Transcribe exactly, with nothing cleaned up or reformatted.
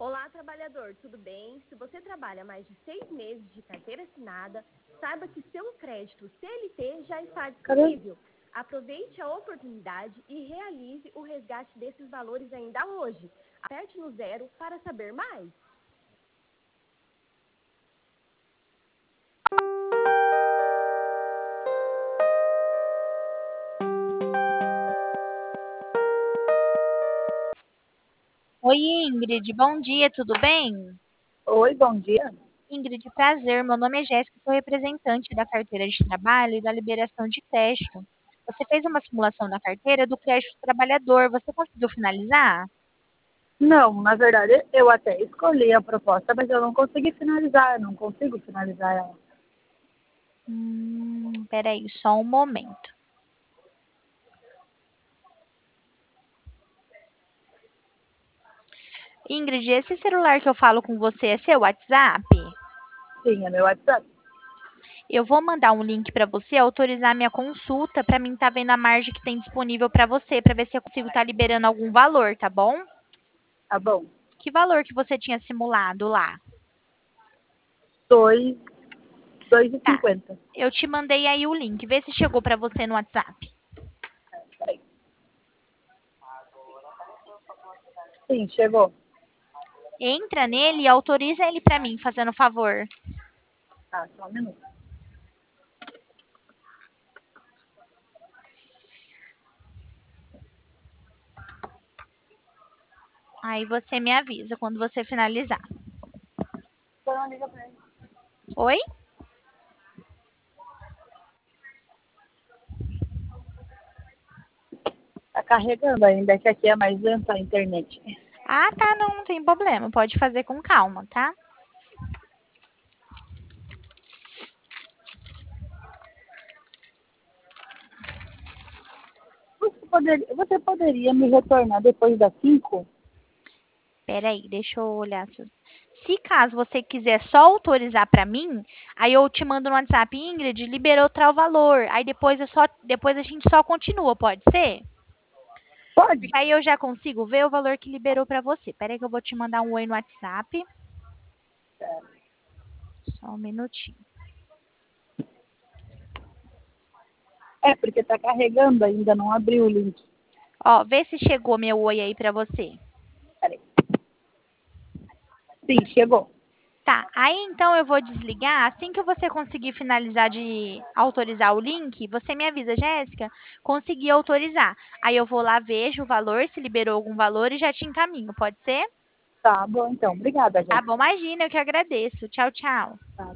Olá, trabalhador, tudo bem? Se você trabalha mais de seis meses de carteira assinada, saiba que seu crédito C L T já está disponível. Aproveite a oportunidade e realize o resgate desses valores ainda hoje. Aperte no zero para saber mais. Oi, Ingrid, bom dia, tudo bem? Oi, bom dia. Ingrid, prazer, meu nome é Jéssica, sou representante da carteira de trabalho e da liberação de crédito. Você fez uma simulação da carteira do crédito trabalhador, você conseguiu finalizar? Não, na verdade, eu até escolhi a proposta, mas eu não consegui finalizar, eu não consigo finalizar ela. Hum, peraí, só um momento. Ingrid, esse celular que eu falo com você é seu WhatsApp? Sim, é meu WhatsApp. Eu vou mandar um link para você autorizar minha consulta para mim estar vendo a margem que tem disponível para você, para ver se eu consigo estar liberando algum valor, tá bom? Tá bom. Que valor que você tinha simulado lá? Dois, dois e Tá. cinquenta. Eu te mandei aí o link. Vê se chegou para você no WhatsApp. Peraí. Sim, chegou. Entra nele e autoriza ele para mim, fazendo favor. Tá, só um minuto. Aí você me avisa quando você finalizar. Só não liga pra ele. Oi? Tá carregando ainda, que aqui é mais lenta a internet. Ah, tá, não, não tem problema. Pode fazer com calma, tá? Você poderia, você poderia me retornar depois das cinco? Peraí, deixa eu olhar. Se, se caso você quiser só autorizar para mim, aí eu te mando no WhatsApp, Ingrid, liberou tal valor. Aí depois, eu só, depois a gente só continua, pode ser? Pode. Porque aí eu já consigo ver o valor que liberou para você. Peraí que eu vou te mandar um oi no WhatsApp. Só um minutinho. É, porque tá carregando ainda, não abriu o link. Ó, vê se chegou meu oi aí pra você. Peraí. Sim, chegou. Tá, aí então eu vou desligar. Assim que você conseguir finalizar de autorizar o link, você me avisa, Jéssica, consegui autorizar. Aí eu vou lá, vejo o valor, se liberou algum valor e já te encaminho, pode ser? Tá bom, então. Obrigada, Tá gente. bom, imagina, eu que agradeço. Tchau, tchau. Tá.